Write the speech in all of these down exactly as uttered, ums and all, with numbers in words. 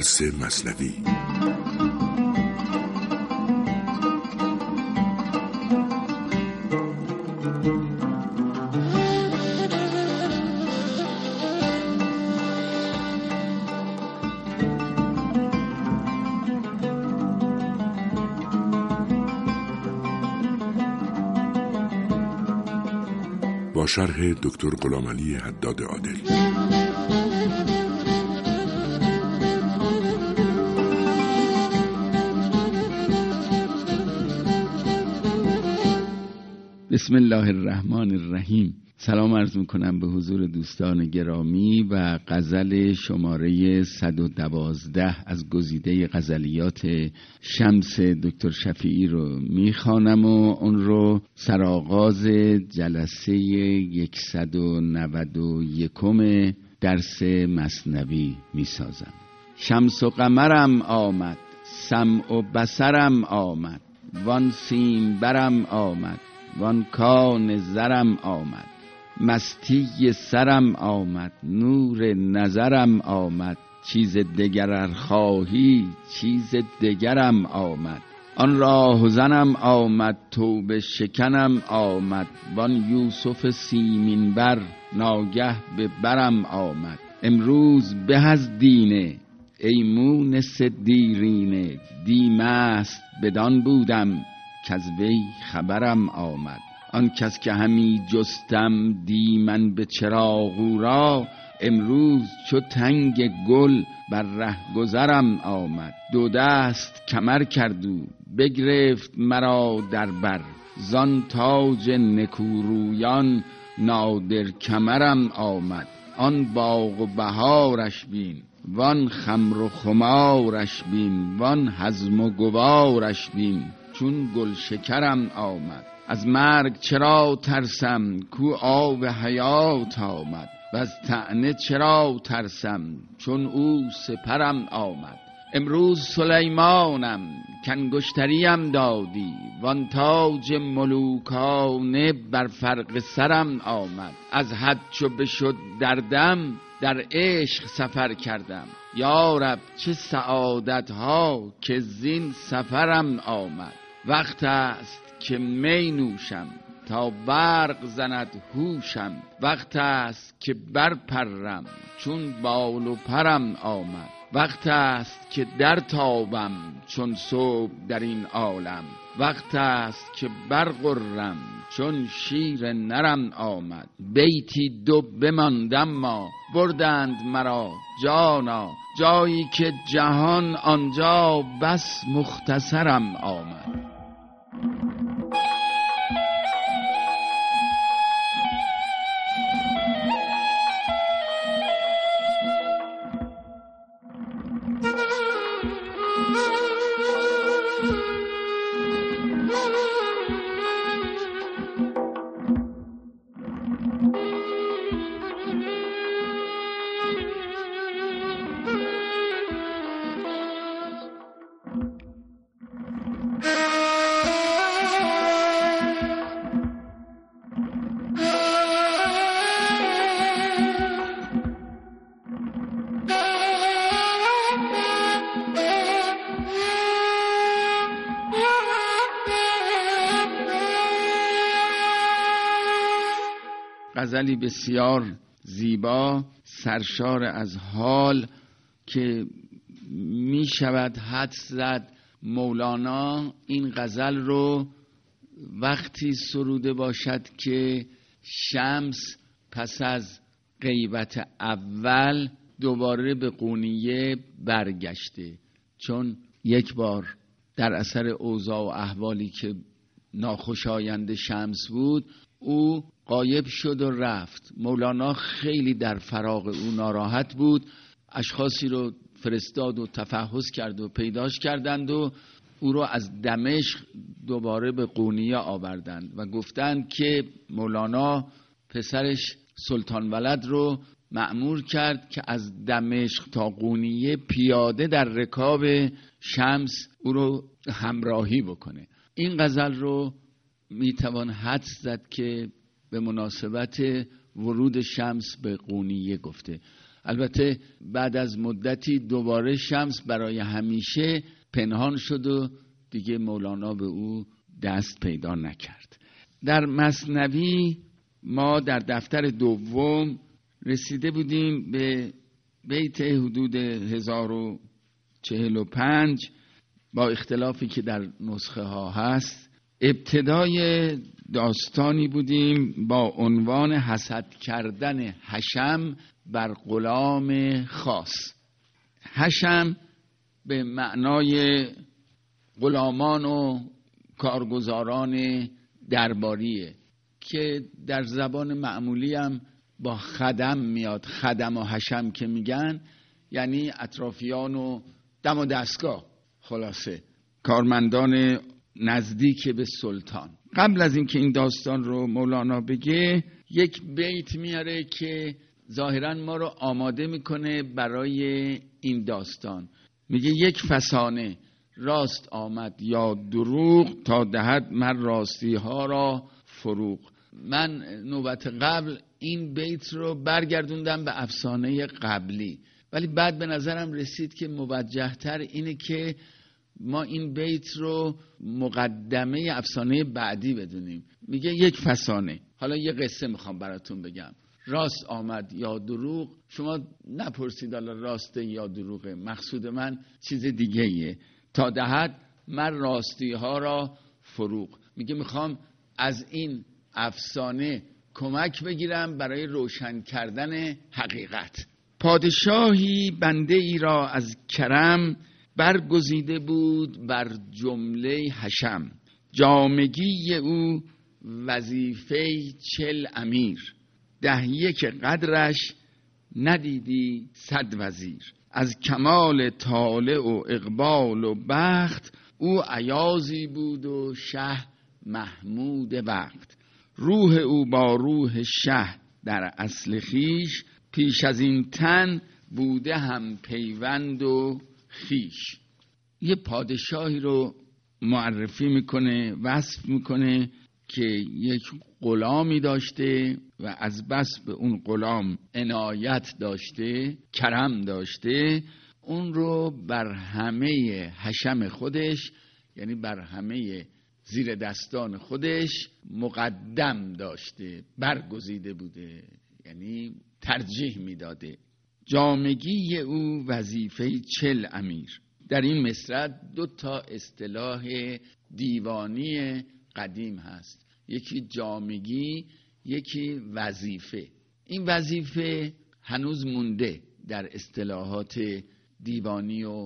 درس مثنوی. با شرح دکتر غلامعلی حداد عادل. بسم الله الرحمن الرحیم. سلام عرض میکنم به حضور دوستان گرامی و غزل شماره صد و دوازده از گزیده غزلیات شمس دکتر شفیعی رو میخوانم و اون رو سرآغاز جلسه صد و نود و یکم درس مثنوی میسازم. شمس و قمرم آمد، سمع و بصرم آمد، وان سیم برم آمد، وان کان زرم آمد، مستی سرم آمد، نور نظرم آمد، چیز دگر ار خواهی چیز دگرم آمد. آن راهزنم آمد، توبه شکنم آمد، وان یوسف سیمین بر ناگه به برم آمد. امروز به از دینه ای مونس دیرینه، دیم است بدان بودم کز وی خبرم آمد. آن کس که همی جستم دی من به چراغ او را، امروز چو تنگ گل بر ره گذرم آمد. دو دست کمر کردو بگرفت مرا در بر، زان تاج نکورویان نادر کمرم آمد. آن باغ و بهارش بین، وان خمر و خمارش بین، وان هضم و گوارش بین، چون گل شکرم آمد. از مرگ چرا ترسم کو آب حیات آمد، و از طعنه چرا ترسم چون او سپرم آمد. امروز سلیمانم کانگشتریم دادی، وان تاج ملوکانه بر فرق سرم آمد. از حد چو بشد دردم در عشق سفر کردم، یا رب چه سعادت ها که زین سفرم آمد. وقت است که می نوشم تا برق زند هوشم، وقت است که برپرم چون بال و پرم آمد. وقت است که در تابم چون صبح در این عالم، وقت است که برغرم چون شیر نرم آمد. بیتی دو بماندم ما بردند مرا جانا، جایی که جهان آنجا بس مختصرم آمد. غزلی بسیار زیبا، سرشار از حال که می شود حدس زد مولانا این غزل رو وقتی سروده باشد که شمس پس از غیبت اول دوباره به قونیه برگشته، چون یک بار در اثر اوضاع و احوالی که ناخوشایند شمس بود او غایب شد و رفت. مولانا خیلی در فراق او ناراحت بود، اشخاصی رو فرستاد و تفحص کرد و پیداش کردند و او رو از دمشق دوباره به قونیه آوردند و گفتند که مولانا پسرش سلطان ولد رو مأمور کرد که از دمشق تا قونیه پیاده در رکاب شمس او رو همراهی بکنه. این غزل رو میتوان حدس زد که به مناسبت ورود شمس به قونیه گفته. البته بعد از مدتی دوباره شمس برای همیشه پنهان شد و دیگه مولانا به او دست پیدا نکرد. در مثنوی ما در دفتر دوم رسیده بودیم به بیت حدود هزار و چهل و پنج، با اختلافی که در نسخه ها هست. ابتدای داستانی بودیم با عنوان حسد کردن حشم بر غلام خاص. حشم به معنای غلامان و کارگزاران درباریه که در زبان معمولی هم با خدم میاد. خدم و حشم که میگن یعنی اطرافیان و دم و دستگاه، خلاصه کارمندان نزدیک به سلطان. قبل از اینکه این داستان رو مولانا بگه یک بیت میاره که ظاهراً ما رو آماده میکنه برای این داستان. میگه یک فسانه راست آمد یا دروغ، تا دهد من راستی ها را فروغ. من نوبت قبل این بیت رو برگردوندم به افسانه قبلی، ولی بعد به نظرم رسید که موجه تر اینه که ما این بیت رو مقدمه افسانه بعدی بدونیم. میگه یک فسانه، حالا یه قصه میخوام براتون بگم، راست آمد یا دروغ. شما نپرسید حالا راسته یا دروغه، مقصود من چیز دیگه ایه. تا دهد من راستی ها را فروغ. میگه میخوام از این افسانه کمک بگیرم برای روشن کردن حقیقت. پادشاهی بنده ای را از کرم، برگزیده بود بر جمله حشم. جامگی او وظیفه چل امیر، ده یک قدرش ندیدی صد وزیر. از کمال طالع و اقبال و بخت، او ایازی بود و شه محمود وقت. روح او با روح شه در اصل خیش، پیش از این تن بوده هم پیوند و خیش. یه پادشاهی رو معرفی میکنه، وصف میکنه که یک غلامی داشته و از بس به اون غلام عنایت داشته، کرم داشته، اون رو بر همه حشم خودش، یعنی بر همه زیر دستان خودش مقدم داشته، برگزیده بوده، یعنی ترجیح میداده. جامگی او وظیفه چل امیر. در این مصرع دو تا اصطلاح دیوانی قدیم هست، یکی جامگی، یکی وظیفه. این وظیفه هنوز مونده در اصطلاحات دیوانی و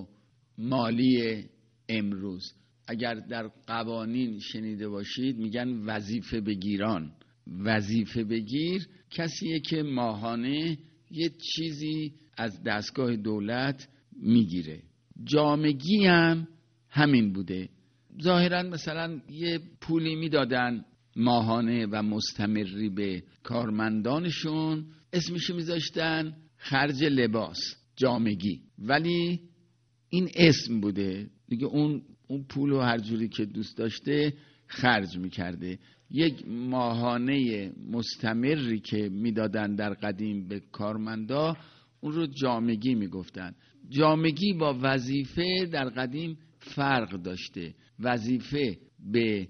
مالی امروز. اگر در قوانین شنیده باشید میگن وظیفه بگیران. وظیفه بگیر کسیه که ماهانه یه چیزی از دستگاه دولت میگیره. جامگی هم همین بوده. ظاهرا مثلا یه پولی میدادن ماهانه و مستمری به کارمندانشون، اسمشو میذاشتن خرج لباس، جامگی، ولی این اسم بوده دیگه. اون اون پولو هر جوری که دوست داشته خرج میکرده. یک ماهانه مستمری که میدادن در قدیم به کارمندا، اون رو جامگی میگفتن. جامگی با وظیفه در قدیم فرق داشته. وظیفه به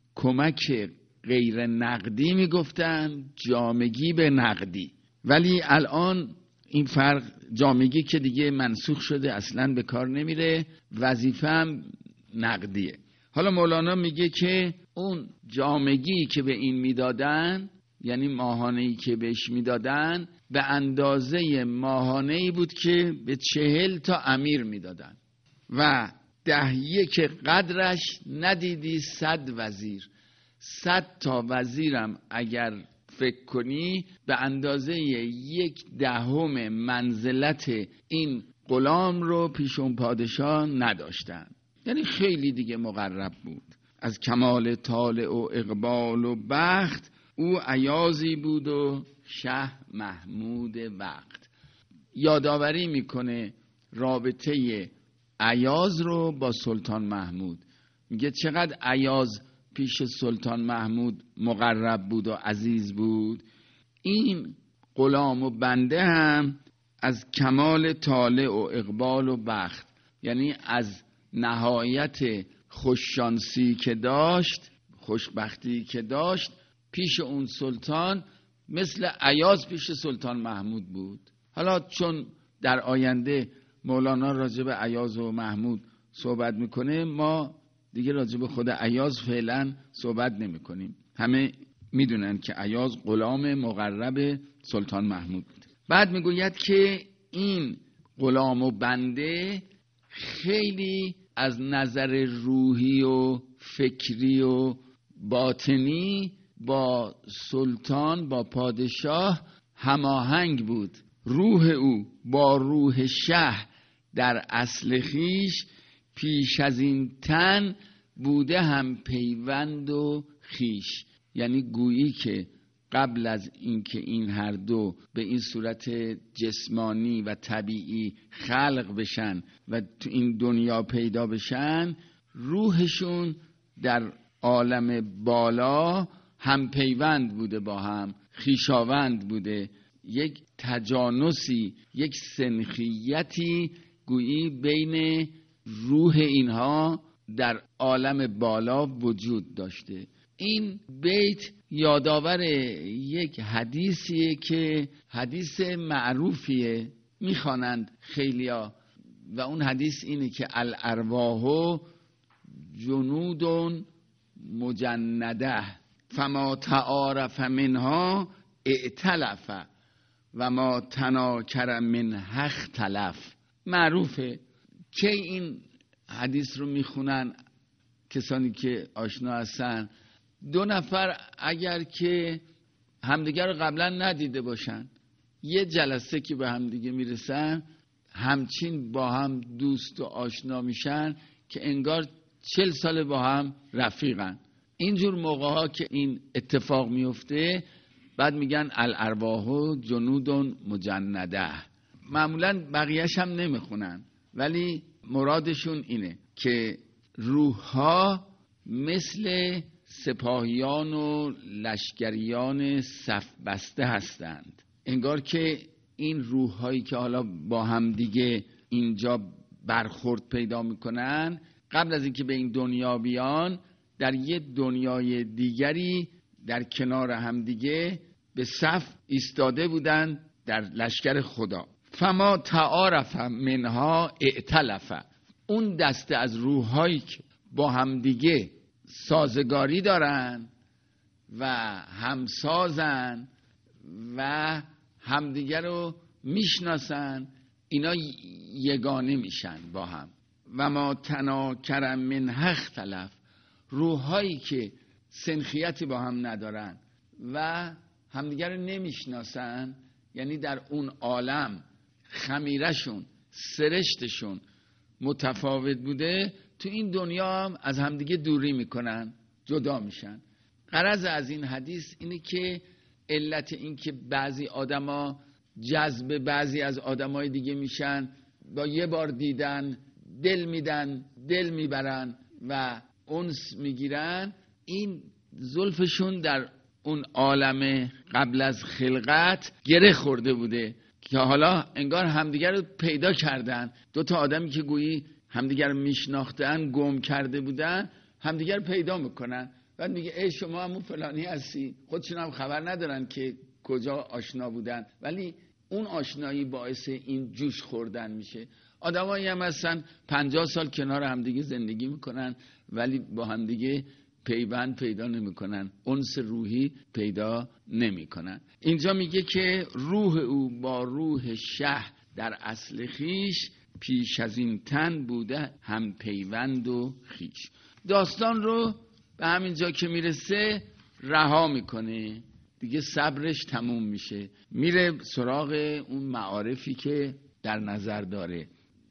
کمک غیر نقدی میگفتن، جامگی به نقدی. ولی الان این فرق، جامگی که دیگه منسوخ شده، اصلاً به کار نمیره، وظیفه هم نقدیه. حالا مولانا میگه که اون جامگی که به این میدادن، یعنی ماهانه‌ای که بهش میدادن، به اندازه ماهانه‌ای بود که به چهل تا امیر میدادن و ده یک قدرش ندیدی صد وزیر. صد تا وزیرم اگر فکر کنی به اندازه یک دهم منزلت این غلام رو پیش اون پادشاه نداشتن، یعنی خیلی دیگه مقرب بود. از کمال طالع و اقبال و بخت، او ایازی بود و شه محمود وقت. یادآوری میکنه رابطه ایاز رو با سلطان محمود. میگه چقدر ایاز پیش سلطان محمود مقرب بود و عزیز بود. این غلام و بنده هم از کمال طالع و اقبال و بخت، یعنی از نهایت خوششانسی که داشت، خوشبختی که داشت، پیش اون سلطان مثل ایاز پیش سلطان محمود بود. حالا چون در آینده مولانا راجع به ایاز و محمود صحبت میکنه، ما دیگه راجع به خود ایاز فعلا صحبت نمی کنیم. همه میدونن که ایاز غلام مقرب سلطان محمود بود. بعد میگوید که این غلام و بنده خیلی از نظر روحی و فکری و باطنی با سلطان، با پادشاه هماهنگ بود. روح او با روح شه در اصل خیش، پیش از این تن بوده هم پیوند و خیش. یعنی گویی که قبل از اینکه این هر دو به این صورت جسمانی و طبیعی خلق بشن و تو این دنیا پیدا بشن، روحشون در عالم بالا هم پیوند بوده، با هم خیشاوند بوده. یک تجانسی، یک سنخیتی گویی بین روح اینها در عالم بالا وجود داشته. این بیت یادآور یک حدیثیه که حدیث معروفیه، میخوانند خیلیا، و اون حدیث اینه که الارواح جنود مجنده فما تعارف منها ائتلف و ما تناکر منها اختلف. معروفه که این حدیث رو میخونن کسانی که آشنا هستن. دو نفر اگر که همدیگر رو قبلا ندیده باشن، یه جلسه که به همدیگه میرسن، همچین با هم دوست و آشنا میشن که انگار چل سال با هم رفیقن. اینجور موقع ها که این اتفاق میفته، بعد میگن الارواح جنود مجنده. معمولا بقیهش هم نمیخونن، ولی مرادشون اینه که روح ها مثل سپاهیان و لشکریان صف بسته هستند. انگار که این روح هایی که حالا با هم دیگه اینجا برخورد پیدا میکنن، قبل از اینکه به این دنیا بیان، در یه دنیای دیگری در کنار هم دیگه به صف ایستاده بودن در لشکر خدا. فما تعارف منها ائتلف. اون دسته از روح‌هایی که با هم دیگه سازگاری دارن و همسازن و همدیگه رو میشناسن، اینا یگانه میشن با هم. و ما تناکر منها اختلف. روح‌هایی که سنخیتی با هم ندارن و همدیگه رو نمیشناسن، یعنی در اون عالم خمیرشون، سرشتشون متفاوت بوده، تو این دنیا هم از همدیگه دوری میکنن، جدا میشن. غرض از این حدیث اینه که علت این که بعضی آدما جذب بعضی از آدمای دیگه میشن، با یه بار دیدن دل میدن، دل میبرن و انس میگیرن، این زلفشون در اون عالم قبل از خلقت گره خورده بوده که حالا انگار همدیگر رو پیدا کردن. دو تا آدمی که گویی همدیگر رو میشناختن، گم کرده بودن، همدیگر پیدا میکنن. بعد میگه ای شما همون فلانی هستی. خودشون هم خبر ندارن که کجا آشنا بودن، ولی اون آشنایی باعث این جوش خوردن میشه. آدمایی هم هستن پنجاه سال کنار همدیگه زندگی میکنن، ولی با همدیگه پیوند پیدا نمیکنن، انس روحی پیدا نمیکنن. اینجا میگه که روح او با روح شه در اصل خیش، پیش از این تن بوده هم پیوند و خیش. داستان رو به همین جا که میرسه رها میکنه دیگه، صبرش تموم میشه، میره سراغ اون معارفی که در نظر داره.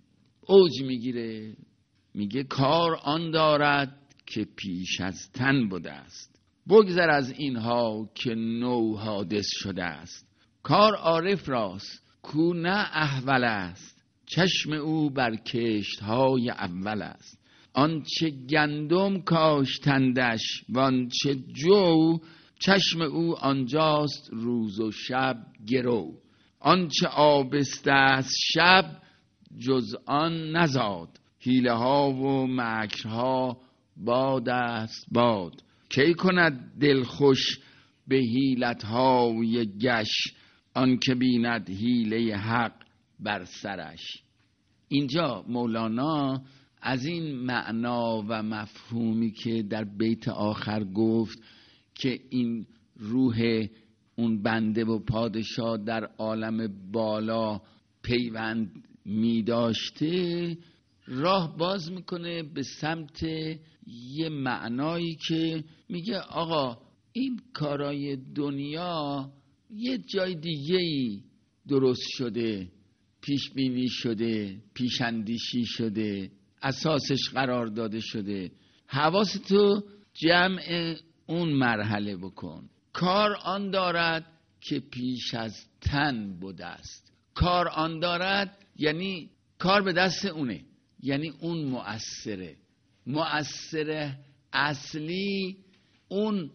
اوج میگیره، میگه کار آن دارد که پیش از تن بوده است، بگذر از اینها که نو حادث شده است. کار عارف راست کو نه احول است، چشم او بر کشت های اول است. آنچه گندم کاشتندش و آنچه جو، چشم او آنجاست روز و شب گرو. آنچه آبسته از شب جز آن نزاد. حیله ها و مکرها باد است باد. کی کند دل خوش به حیلت های گش، آن که بیند حیله حق بر سرش. اینجا مولانا از این معنا و مفهومی که در بیت آخر گفت که این روح اون بنده و پادشاه در عالم بالا پیوند می داشته، راه باز میکنه به سمت یه معنایی که میگه آقا این کارای دنیا یه جای دیگه‌ای درست شده، پیش بینی شده، پیش اندیشی شده، اساسش قرار داده شده. حواستو جمع اون مرحله بکن. کار آن دارد که پیش از تن بوده است. کار آن دارد یعنی کار به دست اونه، یعنی اون مؤثره. مؤثر اصلی اون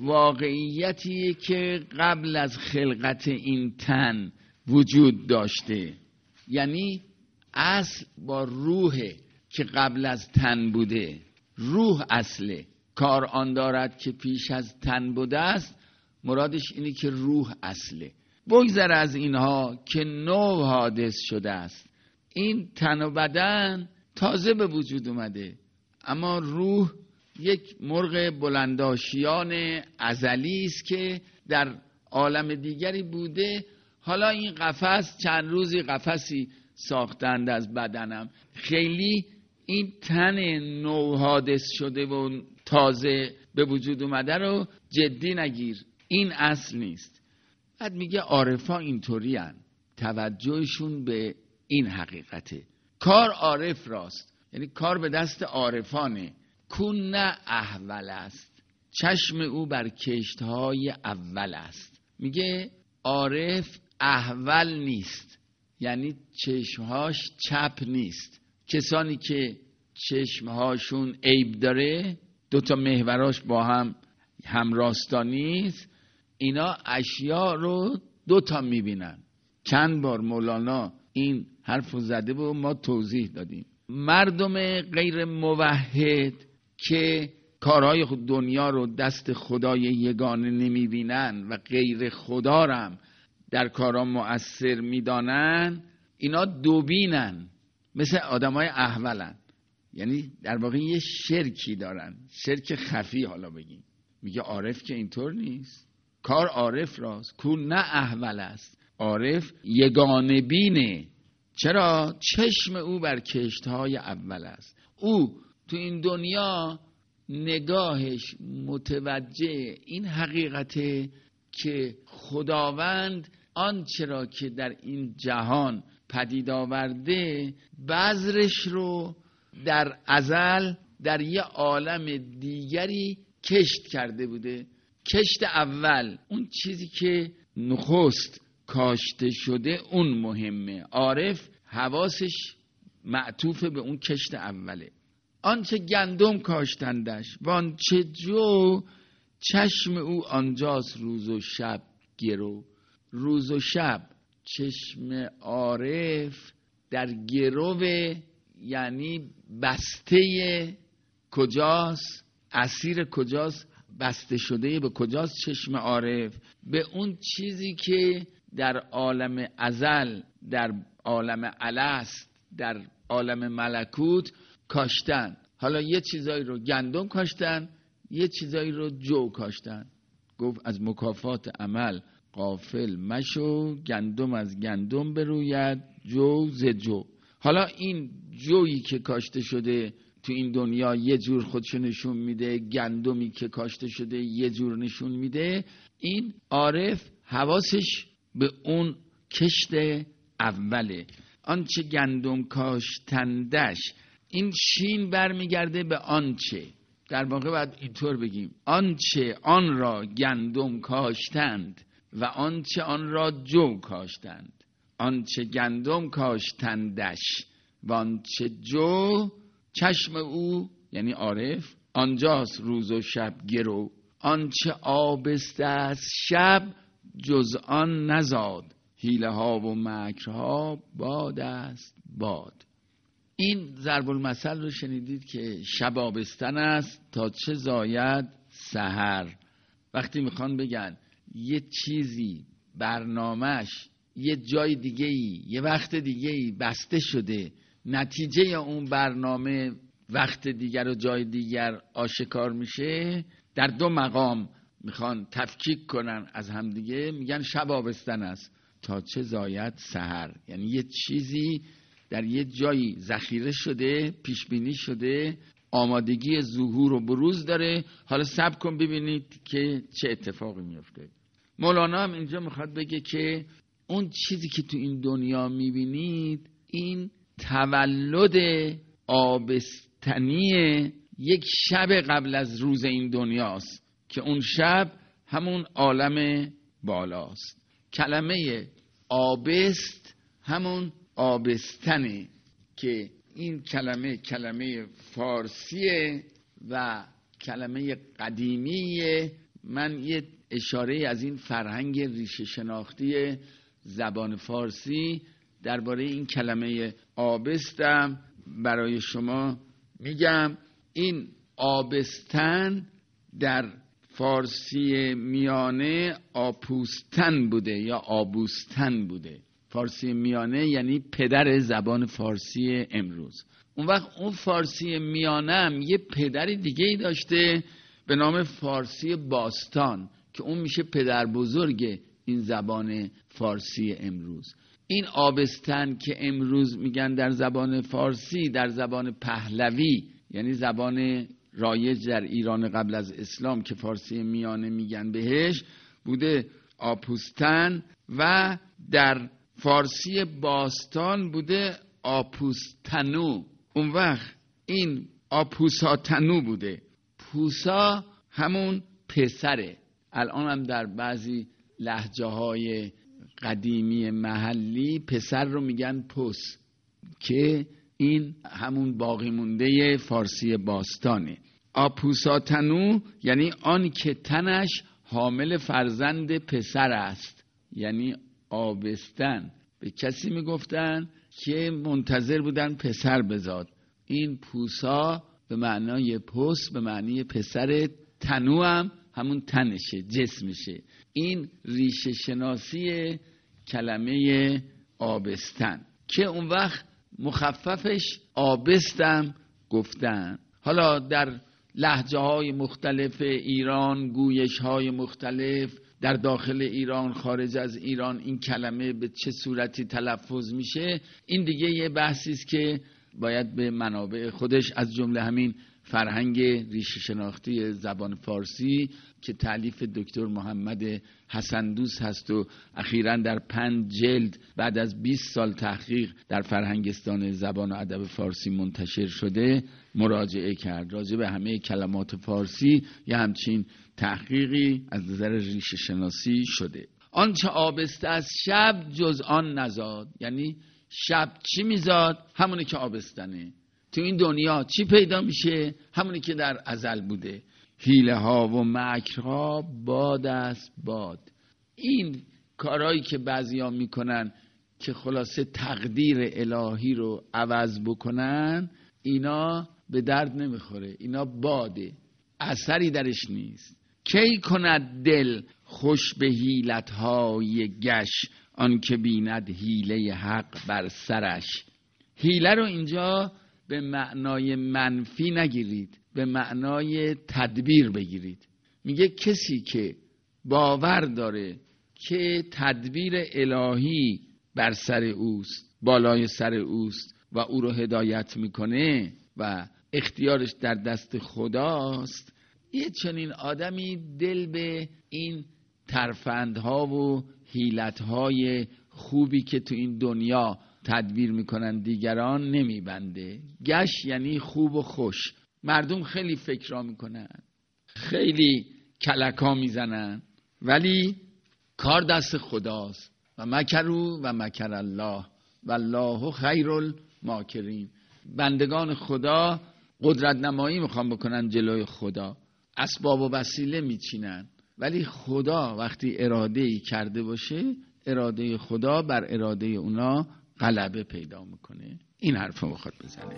واقعیتیه که قبل از خلقت این تن وجود داشته، یعنی اصل با روحه که قبل از تن بوده. روح اصله. کار آن دارد که پیش از تن بوده است، مرادش اینه که روح اصله. بگذر از اینها که نو حادث شده است. این تن و بدن تازه به وجود اومده، اما روح یک مرغ بلنداشیان ازلی است که در عالم دیگری بوده. حالا این قفس چند روزی قفسی ساختند از بدنم. خیلی این تن نو حادث شده و تازه به وجود اومده رو جدی نگیر، این اصل نیست. بعد میگه عارفا اینطوری هن، توجهشون به این حقیقته. کار عارف راست، یعنی کار به دست عارفانه. کون نه احول است، چشم او بر کشتهای اول است. میگه عارف احول نیست، یعنی چشمهاش چپ نیست. کسانی که چشمهاشون عیب داره، دوتا محوراش با هم همراستا نیست، اینا اشیاء رو دوتا میبینن. چند بار مولانا این حرفو زده و ما توضیح دادیم. مردم غیر موحد که کارهای دنیا رو دست خدای یگانه نمیبینن و غیر خدا رو هم در کارها مؤثر میدانن، اینا دوبینن، مثل آدمای احولن. یعنی در واقع یه شرکی دارن، شرک خفی. حالا بگیم میگه عارف که اینطور نیست، کار عارف راست. کون نه احول است، عارف یگانه بینه. چرا؟ چشم او بر کشتهای اول است. او تو این دنیا نگاهش متوجه این حقیقته که خداوند آنچه را که در این جهان پدید آورده، بذرش رو در ازل در یه عالم دیگری کشت کرده بوده. کشت اول، اون چیزی که نخست کاشته شده، اون مهمه. عارف حواسش معطوف به اون کشت اوله. آنچه گندم کاشتندش و آنچه جو، چشم او آنجاست روز و شب گرو. روز و شب چشم عارف در گروه، یعنی بسته کجاست؟ اسیر کجاست؟ بسته شده به کجاست چشم عارف؟ به اون چیزی که در عالم ازل، در عالم الست، در عالم ملکوت کاشتن. حالا یه چیزایی رو گندم کاشتن، یه چیزایی رو جو کاشتن. گفت از مکافات عمل غافل مشو، گندم از گندم بروید جو ز جو. حالا این جویی که کاشته شده تو این دنیا یه جور خودشو نشون میده، گندمی که کاشته شده یه جور نشون میده. این عارف حواسش به اون کشت اوله. آنچه گندم کاشتندش، این شین برمیگرده به آنچه. در واقع باید اینطور بگیم آنچه آن را گندم کاشتند و آنچه آن را جو کاشتند. آنچه گندم کاشتندش و آنچه جو، چشم او یعنی عارف آنجاست روز و شب گرو. آنچه آبسته از شب جز آن نزاد. حیله ها و مکرها باد است باد. این ضرب المثل رو شنیدید که شب آبستن است تا چه زاید سحر. وقتی میخوان بگن یه چیزی برنامهش یه جای دیگه ای یه وقت دیگه ای بسته شده، نتیجه اون برنامه وقت دیگر و جای دیگر آشکار میشه، در دو مقام میخوان تفکیک کنن از همدیگه، میگن شب آبستن است تا چه زاید سحر. یعنی یه چیزی در یه جایی ذخیره شده، پیش بینی شده، آمادگی ظهور و بروز داره، حالا صبر کن ببینید که چه اتفاقی میفته. مولانا هم اینجا میخواد بگه که اون چیزی که تو این دنیا میبینید این تولد آبستنی یک شب قبل از روز این دنیاست که اون شب همون عالم بالاست. کلمه آبست همون آبستنه که این کلمه کلمه فارسیه و کلمه قدیمیه. من یه اشاره از این فرهنگ ریشه شناختی زبان فارسی درباره این کلمه آبستم برای شما میگم. این آبستن در فارسی میانه آپوستن بوده یا آبوستن بوده. فارسی میانه یعنی پدر زبان فارسی امروز. اون وقت اون فارسی میانه هم یه پدر دیگه ای داشته به نام فارسی باستان که اون میشه پدر بزرگ این زبان فارسی امروز. این آبستن که امروز میگن در زبان فارسی، در زبان پهلوی یعنی زبان رایج در ایران قبل از اسلام که فارسی میانه میگن بهش، بوده آپوستن و در فارسی باستان بوده آپوستنو. اون وقت این آپوساتنو بوده. پوسا همون پسره. الان هم در بعضی لهجه های قدیمی محلی پسر رو میگن پس، که این همون باقی مونده فارسی باستانه. آپوساتنو یعنی آن که تنش حامل فرزند پسر است. یعنی آبستن به کسی میگفتن که منتظر بودن پسر بزاد. این پوسا به معنای پس به معنی پسر، تنو هم همون تنشه، جسمشه. این ریشه شناسی کلمه آبستن که اون وقت مخففش آبستم گفتن. حالا در لهجه های مختلف ایران، گویش های مختلف در داخل ایران، خارج از ایران، این کلمه به چه صورتی تلفظ میشه این دیگه یه بحثی است که باید به منابع خودش از جمله همین فرهنگ ریشه شناختی زبان فارسی که تالیف دکتر محمد حسن دوست هست و اخیراً در پنج جلد بعد از بیست سال تحقیق در فرهنگستان زبان و ادب فارسی منتشر شده مراجعه کرد. راجع به همه کلمات فارسی یه همچین تحقیقی از نظر ریشه شناسی شده. آنچه آبسته از شب جز آن نزاد، یعنی شب چی میزاد؟ همونی که آبستنه. تو این دنیا چی پیدا میشه؟ همونی که در ازل بوده. حیله ها و مکرها باد است باد. این کارهایی که بعضیا میکنن که خلاصه تقدیر الهی رو عوض بکنن، اینا به درد نمیخوره. اینا باده، اثری درش نیست. کی کند دل خوش به حیلت‌های گش، آن که بیند حیله حق بر سرش. حیله رو اینجا به معنای منفی نگیرید، به معنای تدبیر بگیرید. میگه کسی که باور داره که تدبیر الهی بر سر اوست، بالای سر اوست و او رو هدایت میکنه و اختیارش در دست خداست، یه چنین آدمی دل به این ترفندها و حیلتهای خوبی که تو این دنیا تدبیر میکنن دیگران نمیبنده. گش یعنی خوب و خوش. مردم خیلی فکرها میکنن، خیلی کلکا میزنن، ولی کار دست خداست. و مکروا و مکر الله والله خیر الماکرین. بندگان خدا قدرت نمایی میخوان بکنن جلوی خدا، اسباب و وسیله میچینن، ولی خدا وقتی اراده‌ای کرده باشه، اراده خدا بر اراده اونا غلبه پیدا میکنه. این حرف رو بخواد بزنه.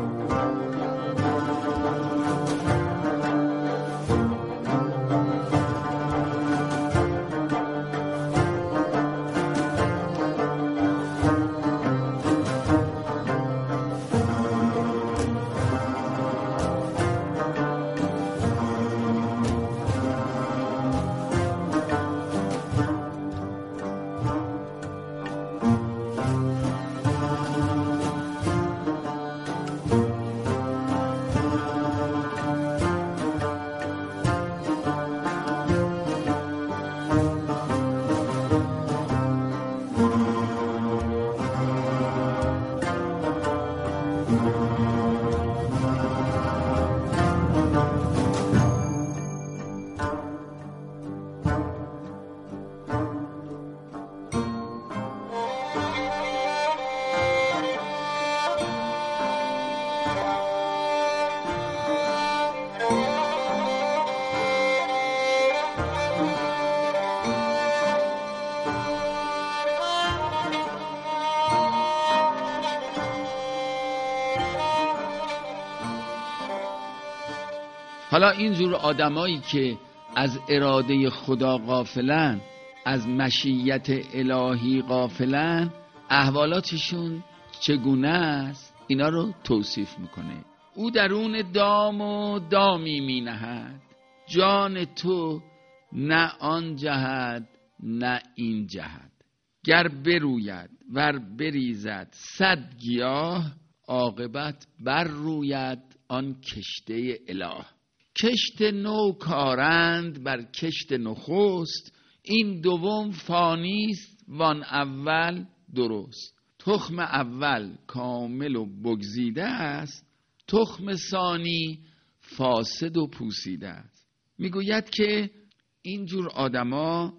حالا اینجور آدمایی که از اراده خدا غافلن، از مشیت الهی غافلن، احوالاتشون چگونه است؟ اینا رو توصیف میکنه. او درون دام و دامی می نهد، جان تو نه آن جهد نه این جهد. گر بروید ور بریزد صد گیاه، عاقبت بر روید آن کشته اله. کشت نو کارند بر کشت نخست، این دوم فانیست وان اول درست. تخم اول کامل و بگزیده است، تخم ثانی فاسد و پوسیده است. میگوید که اینجور آدما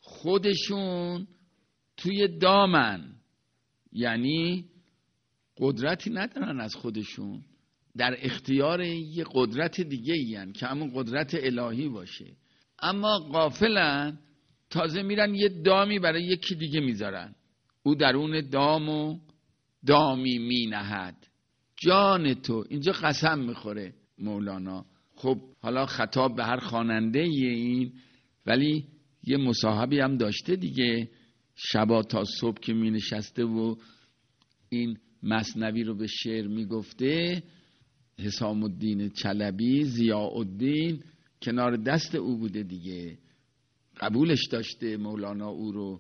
خودشون توی دامن، یعنی قدرتی ندارن از خودشون، در اختیار یه قدرت دیگه این که همون قدرت الهی باشه، اما غافلن، تازه میرن یه دامی برای یکی دیگه میذارن. او درون دام و دامی می نهد، جان تو. اینجا قسم میخوره مولانا. خب حالا خطاب به هر خواننده این، ولی یه مصاحبی هم داشته دیگه، شبا تا صبح که می نشسته و این مثنوی رو به شعر می گفته، حسام الدین چلبی، ضیاء الدین کنار دست او بوده دیگه، قبولش داشته مولانا او رو،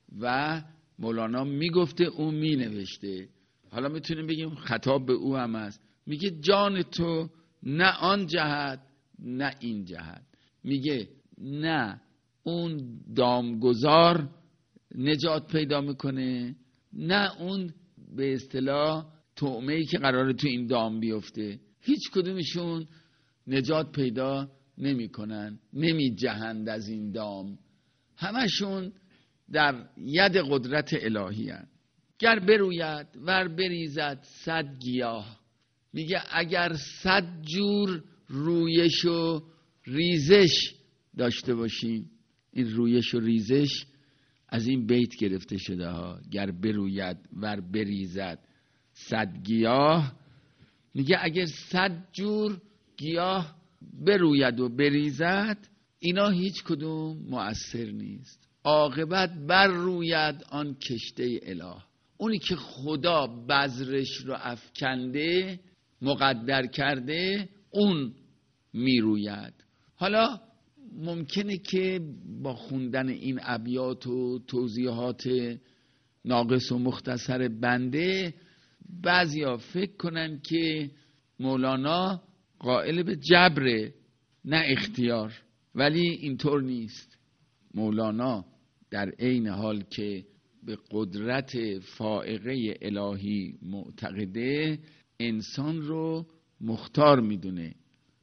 و مولانا می گفته او می نوشته. حالا میتونیم بگیم خطاب به او هم است. میگه جان تو نه آن جهت نه این جهت. میگه نه اون دامگذار نجات پیدا میکنه، نه اون به اصطلاح طعمه‌ای که قراره تو این دام بیفته. هیچ کدومشون نجات پیدا نمیکنن، نمی جهند از این دام. همشون در ید قدرت الهی هن. گر بروید ور بریزد صد گیاه. میگه اگر صد جور رویش و ریزش داشته باشیم، این رویش و ریزش از این بیت گرفته شده ها. گر بروید ور بریزد صد گیاه، میگه اگر صد جور گیاه بروید و بریزد، اینا هیچ کدوم مؤثر نیست. عاقبت بر روید آن کشته اله. اونی که خدا بذرش رو افکنده، مقدر کرده، اون میروید. حالا ممکنه که با خوندن این ابیات و توضیحات ناقص و مختصر بنده بعضیا فکر کنن که مولانا قائل به جبر نه اختیار، ولی اینطور نیست. مولانا در عین حال که به قدرت فائقه الهی معتقده، انسان رو مختار میدونه،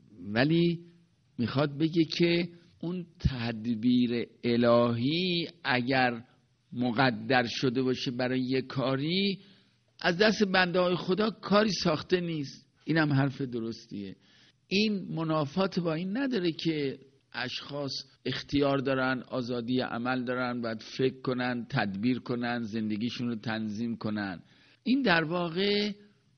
ولی میخواد بگه که اون تدبیر الهی اگر مقدر شده باشه برای یه کاری، از دست بنده های خدا کاری ساخته نیست. این هم حرف درستیه. این منافات با این نداره که اشخاص اختیار دارن، آزادی عمل دارن، باید فکر کنن، تدبیر کنن، زندگیشون رو تنظیم کنن. این در واقع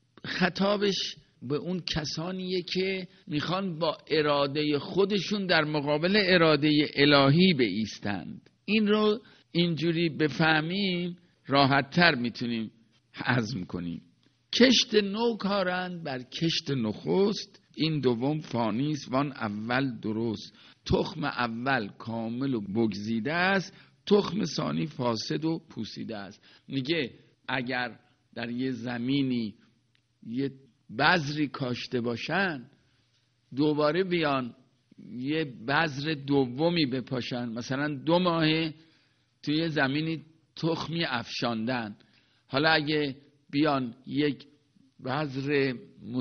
خطابش به اون کسانیه که میخوان با اراده خودشون در مقابل اراده الهی بایستند. این رو اینجوری بفهمیم راحت‌تر میتونیم هضم کنیم. کشت نو کارند بر کشت نخست، این دوم فانیست وان اول درست. تخم اول کامل و بگزیده است، تخم ثانی فاسد و پوسیده است. میگه اگر در یه زمینی یه بذری کاشته باشن، دوباره بیان یه بذر دومی بپاشن، مثلا دو ماه توی زمینی تخمی افشاندن، حالا اگه بیان یک بذر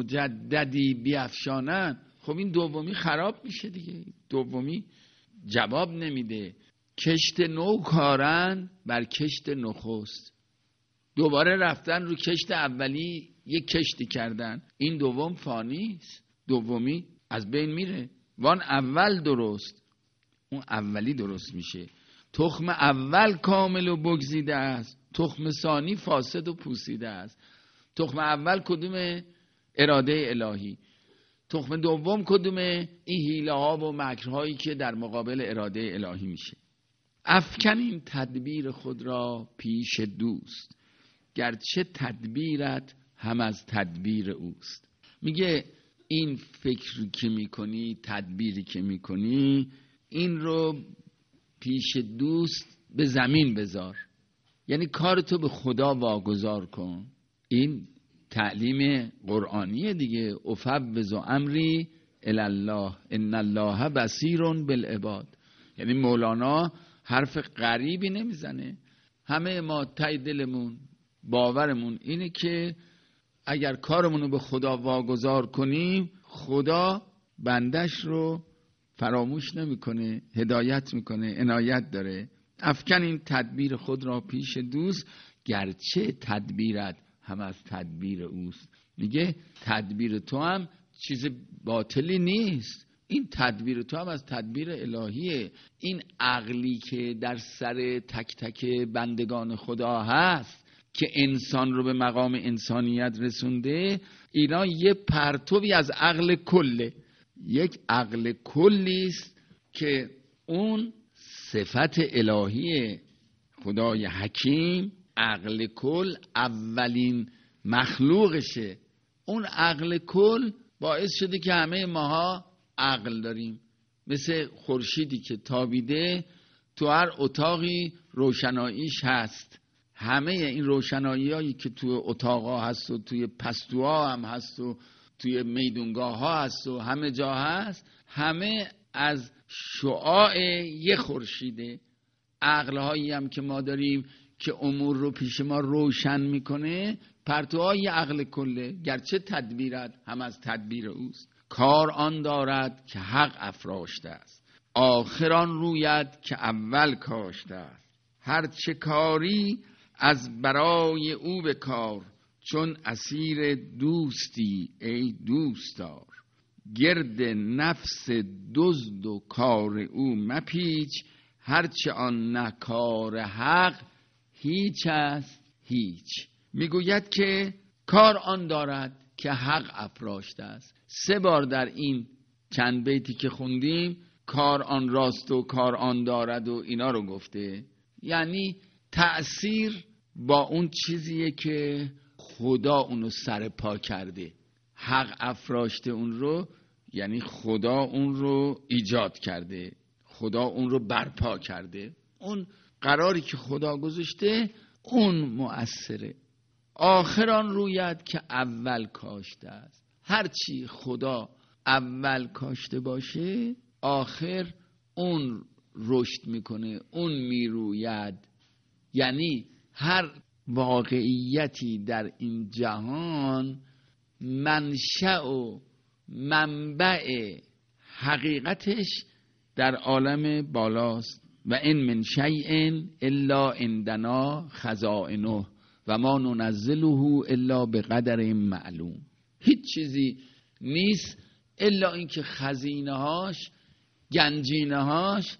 مجددی بیافشانن، خب این دومی خراب میشه دیگه، دومی جواب نمیده. کشت نو کارن بر کشت نخست، دوباره رفتن رو کشت اولی یک کشتی کردن، این دوم فانیست، دومی از بین میره. وان اول درست، اون اولی درست میشه. تخم اول کامل و بگزیده است، تخم ثانی فاسد و پوسیده است. تخم اول کدومه؟ اراده الهی. تخم دوم کدومه؟ این حیله ها و مکرهایی که در مقابل اراده الهی میشه. افکن این تدبیر خود را پیش دوست، گرچه تدبیرت هم از تدبیر اوست. میگه این فکری که میکنی، تدبیری که میکنی، این رو پیش دوست به زمین بذار، یعنی کارتو به خدا واگذار کن. این تعلیم قرآنیه دیگه. افوض امری الی الله ان الله بصیر بالعباد. یعنی مولانا حرف غریبی نمیزنه. همه ما ته دلمون باورمون اینه که اگر کارمون رو به خدا واگذار کنیم، خدا بندش رو فراموش نمیکنه، هدایت میکنه، عنایت داره. افکن این تدبیر خود را پیش دوست، گرچه تدبیرت هم از تدبیر اوست. میگه تدبیر تو هم چیز باطلی نیست، این تدبیر تو هم از تدبیر الهیه. این عقلی که در سر تک تک بندگان خدا هست که انسان رو به مقام انسانیت رسونده، اینا یه پرتوی از عقل کله، یک عقل کلیست که اون صفت الهی خدای حکیم. عقل کل اولین مخلوقشه. اون عقل کل باعث شده که همه ماها عقل داریم، مثل خورشیدی که تابیده، تو هر اتاقی روشناییش هست. همه این روشنایی هایی که توی اتاقا هست و توی پستوها هم هست و توی میدونگاه ها هست و همه جا هست، همه از شعاع یه خورشیده. عقل هایی هم که ما داریم که امور رو پیش ما روشن میکنه، پرتوهای عقل کله، گرچه تدبیرت هم از تدبیر اوست. کار آن دارد که حق افراشته است، آخران روید که اول کاشته است. هر چه کاری از برای او بکار، چون اسیر دوستی ای دوستار. گرد نفس دزد و کار او مپیچ، هرچه آن نکار حق هیچ است هیچ. میگوید که کار آن دارد که حق افراشته است. سه بار در این چند بیتی که خوندیم کار آن راست و کار آن دارد و اینا رو گفته. یعنی تأثیر با اون چیزیه که خدا اونو سر پا کرده. حق افراشته اون رو، یعنی خدا اون رو ایجاد کرده، خدا اون رو برپا کرده. اون قراری که خدا گذاشته اون مؤثره. آخران روید که اول کاشته است. هرچی خدا اول کاشته باشه، آخر اون رشد میکنه، اون میروید. یعنی هر واقعیتی در این جهان منشأ و منبع حقیقتش در عالم بالاست. و ان من شیء الا عندنا خزائنه و ما ننزله الا بقدر معلوم. هیچ چیزی نیست الا اینکه خزینه هاش گنجینه هاش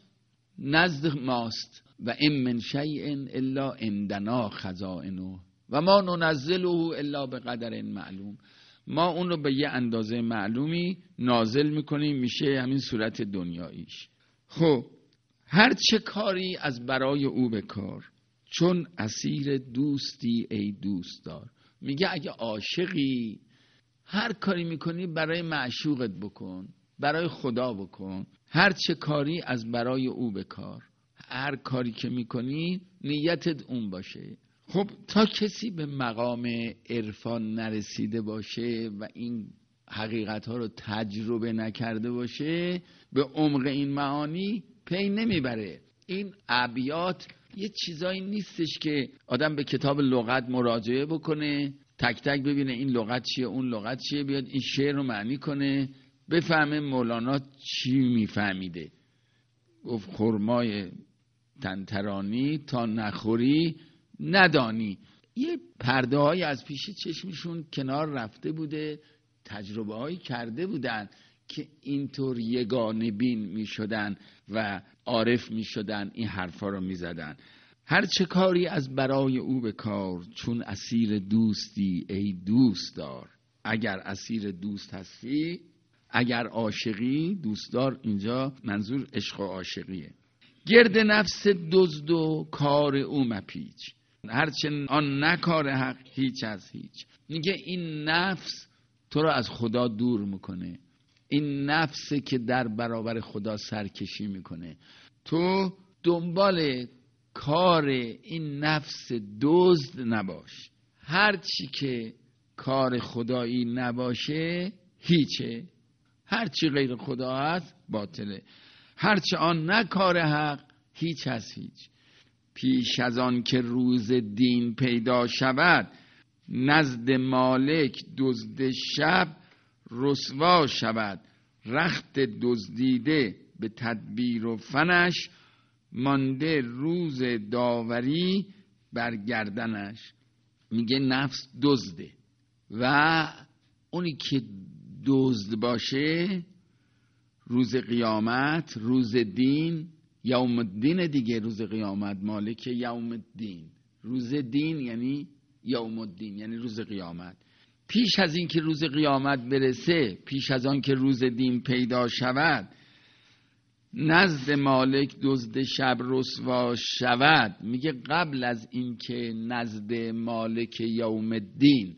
نزد ماست و ام من شیء الا عندنا خزائنه و ما ننزله الا به قدر معلوم. ما اون رو به یه اندازه معلومی نازل میکنیم، میشه همین صورت دنیاییش. خب هر چه کاری از برای او بکار، چون اسیر دوستی ای دوست دار. میگه اگه عاشقی هر کاری میکنی برای معشوقت بکن، برای خدا بکن. هر چه کاری از برای او بکار، هر کاری که میکنی نیتت اون باشه. خب تا کسی به مقام عرفان نرسیده باشه و این حقیقت ها رو تجربه نکرده باشه، به عمق این معانی پی نمیبره. این ابیات یه چیزایی نیستش که آدم به کتاب لغت مراجعه بکنه، تک تک ببینه این لغت چیه اون لغت چیه، بیاد این شعر رو معنی کنه، بفهمه مولانا چی میفهمیده. گفت خرمای تنترانی تا نخوری ندانی. یه پرده های از پیش چشمشون کنار رفته بوده، تجربه هایی کرده بودن که اینطور یگانه بین می شدن و عارف می شدن، این حرفا رو می زدن. هر چه کاری از برای او بکار، چون اسیر دوستی ای دوست دار. اگر اسیر دوست هستی، اگر عاشقی، دوستدار اینجا منظور عشق و عاشقیه. گرد نفس دزد و کار او مپیچ، هرچه آن نکار حق هیچ از هیچ. میگه این نفس تو رو از خدا دور میکنه، این نفسی که در برابر خدا سرکشی میکنه. تو دنبال کار این نفس دزد نباش. هر چی که کار خدایی نباشه هیچه، هر چی غیر خدا هست باطله. هر چه آن نه کار حق هیچ از هیچ. پیش از آن که روز دین پیدا شود، نزد مالک دزد شب رسوا شود. رخت دزدیده به تدبیر و فنش، مانده روز داوری بر گردنش. میگه نفس دزده و اونی که دزد باشه روز قیامت، روز دین، یوم الدین دیگه، روز قیامت مالک یوم الدین. روز دین یعنی یوم الدین، یعنی روز قیامت. پیش از این که روز قیامت برسه، پیش از آن که روز دین پیدا شود، نزد مالک دزد شب رسوا شود. میگه قبل از این که نزد مالک یوم الدین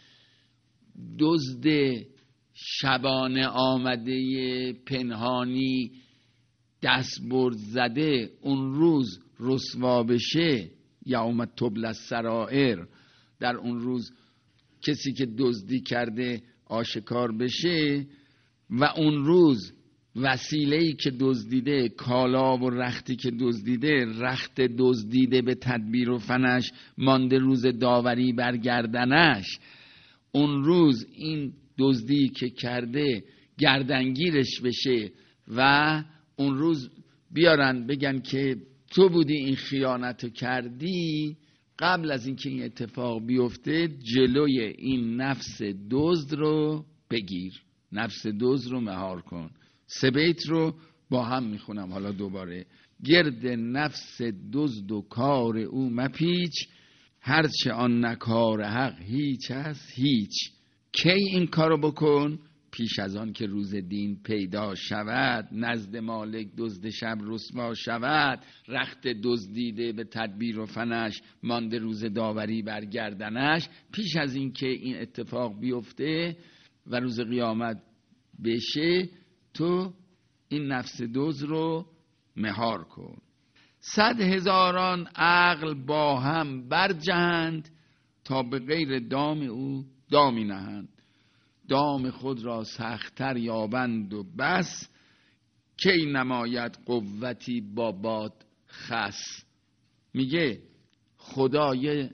دزد شبانه آمده پنهانی دستبرد زده اون روز رسوا بشه، یوم تبلی السرائر، در اون روز کسی که دزدی کرده آشکار بشه و اون روز وسیله‌ای که دزدیده، کالا و رختی که دزدیده، رخت دزدیده به تدبیر و فنش، مانده روز داوری برگردنش. اون روز این دزدی که کرده گردنگیرش بشه و اون روز بیارن بگن که تو بودی این خیانتو کردی. قبل از اینکه این اتفاق بیفته جلوی این نفس دزد رو بگیر، نفس دزد رو مهار کن. سه بیت رو با هم میخونم حالا دوباره. گرد نفس دزد و کار او مپیچ، هرچه آن نکار حق هیچ است هیچ. کی این کارو بکن؟ پیش از آن که روز دین پیدا شود، نزد مالک دزد شب رسوا شود. رخت دزدیده به تدبیر و فنش، مانده روز داوری برگردنش. پیش از این که این اتفاق بیفته و روز قیامت بشه، تو این نفس دزد رو مهار کن. صد هزاران عقل با هم برجهند، تا به غیر دام او دامی نهند. دام خود را سخت‌تر یابند و بس، کی نماید قوتی با باد خس. میگه خدا یه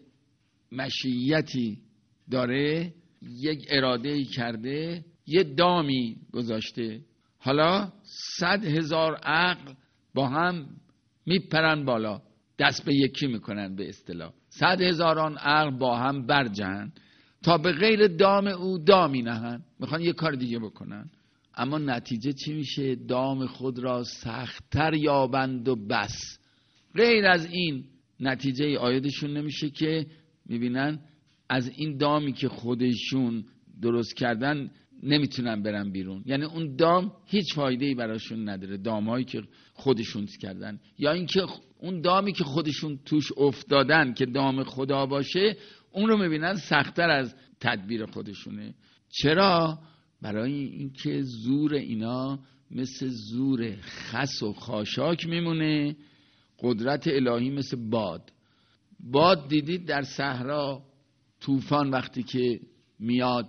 مشیتی داره، یک اراده‌ای کرده، یه دامی گذاشته. حالا صد هزار عقل با هم میپرن بالا، دست به یکی میکنن به اصطلاح. صد هزاران عقل با هم برجهن تا به غیر دام او دامی نهن، میخوان یه کار دیگه بکنن. اما نتیجه چی میشه؟ دام خود را سخت‌تر یابند و بس. غیر از این نتیجه آیدشون نمیشه که میبینن از این دامی که خودشون درست کردن نمیتونن برن بیرون. یعنی اون دام هیچ فایده‌ای براشون نداره، دامایی که خودشون کردن، یا اینکه اون دامی که خودشون توش افتادن که دام خدا باشه اون رو میبینن سخت‌تر از تدبیر خودشونه. چرا؟ برای اینکه زور اینا مثل زور خس و خاشاک میمونه، قدرت الهی مثل باد. باد دیدید در صحرا طوفان وقتی که میاد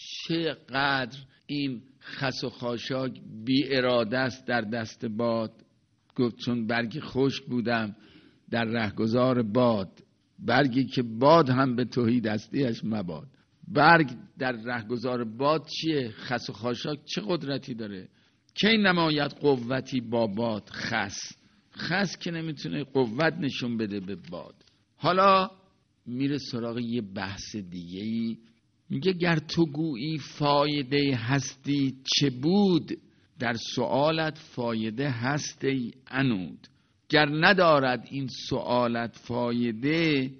چقدر این خس و خاشاک بی اراده است در دست باد. گفت چون برگ خشک بودم در رهگذار باد، برگی که باد هم به تهی دستیش مباد. برگ در رهگذار باد چیه؟ خس و خاشاک چه قدرتی داره؟ کی نماید قوتی با باد خس. خس که نمیتونه قوت نشون بده به باد. حالا میره سراغ یه بحث دیگه ای، میگه گر تو گویی فایده هستی چه بود، در سؤالت فایده هست ای عنود. گر ندارد این سؤالت فایده،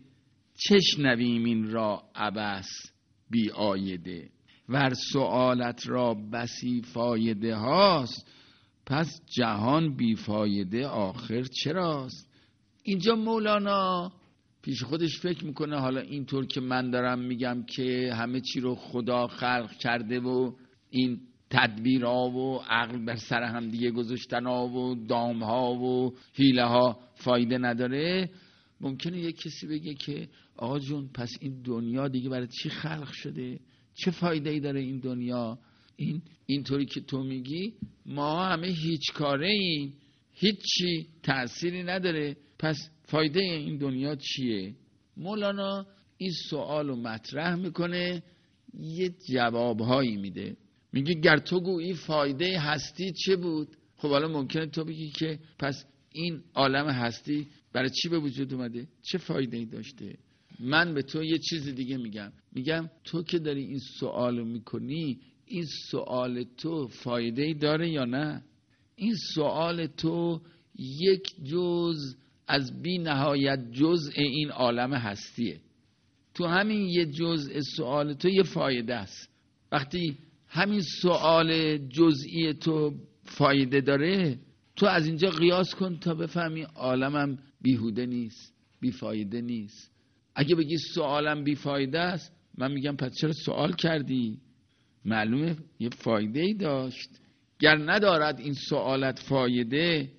چشنویم این را عبث بی آیده. ور سؤالت را بسی فایده هاست، پس جهان بی فایده آخر چراست. اینجا مولانا پیش خودش فکر میکنه حالا اینطور که من دارم میگم که همه چی رو خدا خلق کرده و این تدبیر ها و عقل بر سر هم دیگه گذاشتن ها و دام ها و حیله ها فایده نداره، ممکنه یک کسی بگه که آقا جون پس این دنیا دیگه برای چی خلق شده؟ چه فایده ای داره این دنیا؟ این اینطوری که تو میگی ما همه هیچ کاره ایم، هیچی تأثیری نداره، پس فایده این دنیا چیه؟ مولانا این سوال رو مطرح میکنه، یه جوابهایی میده. میگه گر تو گویی فایده هستی چه بود؟ خب حالا ممکنه تو بگی که پس این عالم هستی برای چی به وجود اومده؟ چه فایده ای داشته؟ من به تو یه چیز دیگه میگم، میگم تو که داری این سوالو میکنی، این سوال تو فایده ای داره یا نه؟ این سوال تو یک جز از بی نهایت جزء این عالم هستیه. تو همین یه جزء سوال تو یه فایده است. وقتی همین سوال جزئی تو فایده داره، تو از اینجا قیاس کن تا بفهمی عالمم بیهوده نیست، بیفایده نیست. اگه بگی سوالم بیفایده است، من میگم پس چرا سوال کردی؟ معلومه یه فایده ای داشت. گر ندارد این سوالت فایده،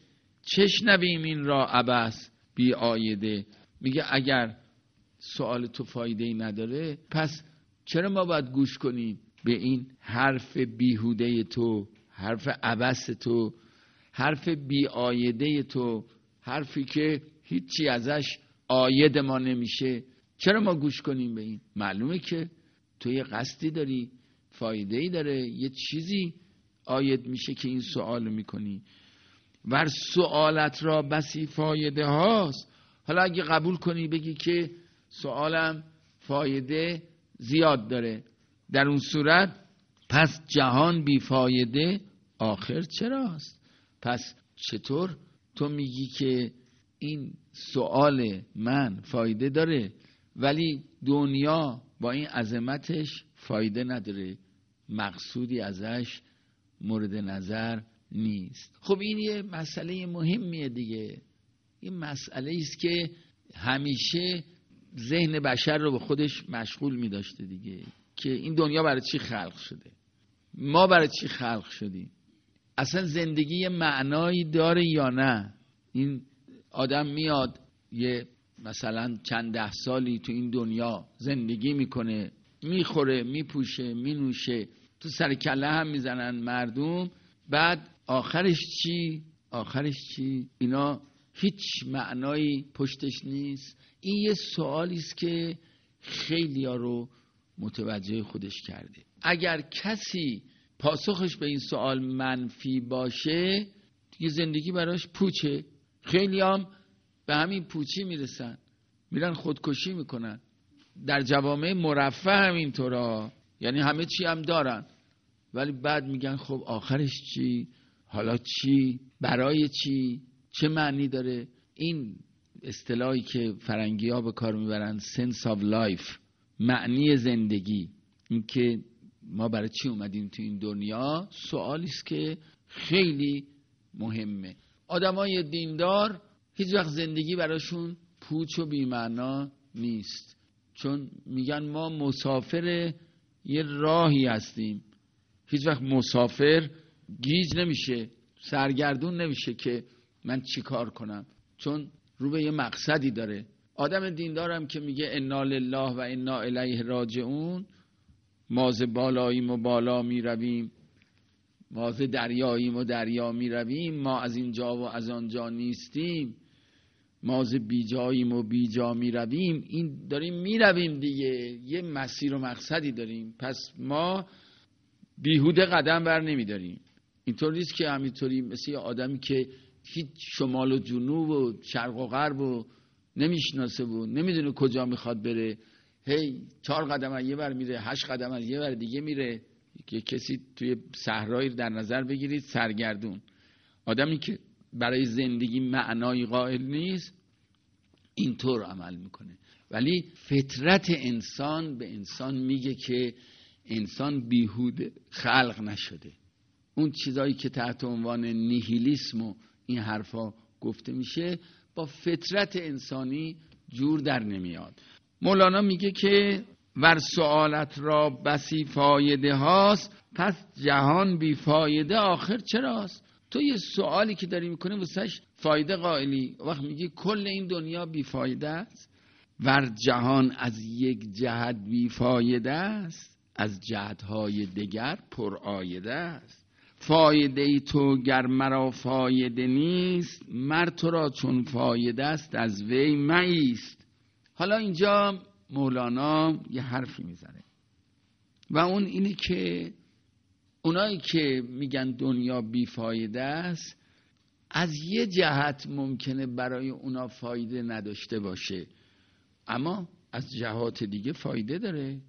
چشنویم این را عبث بی آیده. میگه اگر سوال تو فایده ای نداره، پس چرا ما باید گوش کنیم به این حرف بیهوده تو، حرف عبث تو، حرف بی آیده تو، حرفی که هیچی ازش آید ما نمیشه؟ چرا ما گوش کنیم به این؟ معلومه که تو یه قصدی داری، فایده ای داره، یه چیزی آید میشه که این سوالو میکنی. ور سوالت را بسی فایده هاست. حالا اگه قبول کنی بگی که سوالم فایده زیاد داره، در اون صورت پس جهان بی فایده آخر چراست؟ پس چطور تو میگی که این سوال من فایده داره ولی دنیا با این عظمتش فایده نداره، مقصودی ازش مورد نظر نیست؟ خب این یه مسئله مهمیه دیگه. این مسئله است که همیشه ذهن بشر رو به خودش مشغول می داشته دیگه، که این دنیا برای چی خلق شده، ما برای چی خلق شدیم، اصلا زندگی معنایی داره یا نه. این آدم میاد یه مثلا چند ده سالی تو این دنیا زندگی میکنه، میخوره، میپوشه، مینوشه، تو سر کله هم میزنن مردم، بعد آخرش چی؟ آخرش چی؟ اینا هیچ معنایی پشتش نیست. این یه سوالی است که خیلی ها رو متوجه خودش کرده. اگر کسی پاسخش به این سوال منفی باشه، دیگه زندگی براش پوچه. خیلی هم به همین پوچی میرسن، میرن خودکشی میکنن. در جوامع مرفه هم اینطورا، یعنی همه چی هم دارن ولی بعد میگن خب آخرش چی؟ حالا چی؟ برای چی؟ چه معنی داره؟ این اصطلاحی که فرنگی ها به کار میبرن sense of life، معنی زندگی، این که ما برای چی اومدیم تو این دنیا، سوالی است که خیلی مهمه. آدمای دیندار هیچ وقت زندگی براشون پوچ و بی‌معنا نیست، چون میگن ما مسافر یه راهی هستیم. هیچ وقت مسافر گیج نمیشه، سرگردون نمیشه که من چی کار کنم، چون رو به یه مقصدی داره. آدم دیندارم که میگه انا لله و انا الیه راجعون، ما ز بالاییم و بالا میرویم، ما ز دریاییم و دریا میرویم، ما از اینجا و از آنجا نیستیم، ما ز بیجاییم و بیجا میرویم. این داریم میرویم دیگه، یه مسیر و مقصدی داریم، پس ما بیهوده قدم بر نمیداریم. اینطور نیست که همینطوری مثل یه آدمی که هیچ شمال و جنوب و شرق و غرب و نمیشناسه و نمیدونه کجا میخواد بره، هی چهار قدم از یه ور میره، هشت قدم از یه ور دیگه میره. که کسی توی صحرایی در نظر بگیرید سرگردون، آدمی که برای زندگی معنایی قائل نیست اینطور عمل میکنه. ولی فطرت انسان به انسان میگه که انسان بیهوده خلق نشده. اون چیزایی که تحت عنوان نیهیلیسم و این حرفا گفته میشه با فطرت انسانی جور در نمیاد. مولانا میگه که ور سؤالت را بسی فایده هاست، پس جهان بی فایده آخر چراست. تو یه سوالی که داری میکنی واسهش فایده قائلی، وقت میگی کل این دنیا بی فایده است. ور جهان از یک جهت بی فایده است، از جهتهای دیگر پر آیده است. فایده ای تو گر مرا فایده نیست، مر تو را چون فایده است از وی مایست. حالا اینجا مولانا یه حرفی میزنه و اون اینه که اونایی که میگن دنیا بیفایده است، از یه جهت ممکنه برای اونا فایده نداشته باشه، اما از جهات دیگه فایده داره.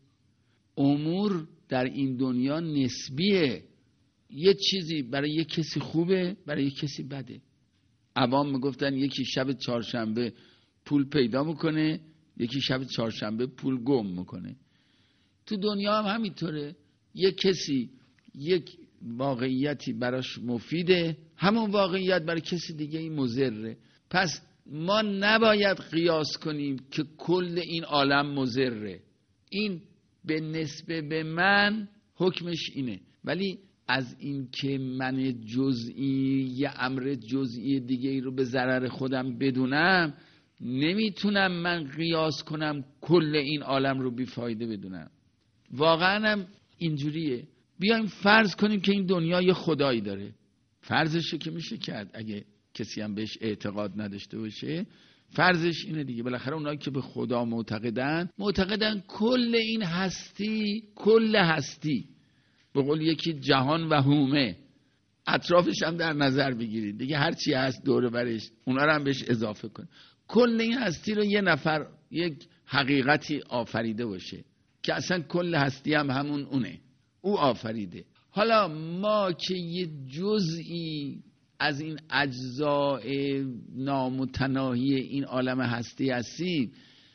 امور در این دنیا نسبیه، یه چیزی برای یه کسی خوبه، برای یه کسی بده. عوام میگفتن یکی شب چهارشنبه پول پیدا میکنه، یکی شب چهارشنبه پول گم میکنه. تو دنیا هم همینطوره، یک کسی یک واقعیتی براش مفیده، همون واقعیت برای کسی دیگه این مضره. پس ما نباید قیاس کنیم که کل این عالم مضره، این به نسبه به من حکمش اینه. ولی از این که من جزئی یه امر جزئی دیگه ای رو به ضرر خودم بدونم، نمیتونم من قیاس کنم کل این عالم رو بیفایده بدونم. واقعا هم اینجوریه. بیایم فرض کنیم که این دنیا یه خدایی داره، فرضشه که میشه کرد اگه کسی هم بهش اعتقاد نداشته باشه. فرضش اینه دیگه، بالاخره اونایی که به خدا معتقدن معتقدن کل این هستی، کل هستی به قول یکی جهان و هومه، اطرافش هم در نظر بگیرید دیگه، هر چی هست دور برش اونا رو هم بهش اضافه کن. کل این هستی رو یه نفر یک حقیقتی آفریده باشه که اصلا کل هستی هم همون اونه، او آفریده. حالا ما که یه جزئی از این اجزاء نامتناهی این عالم هستی هستیم،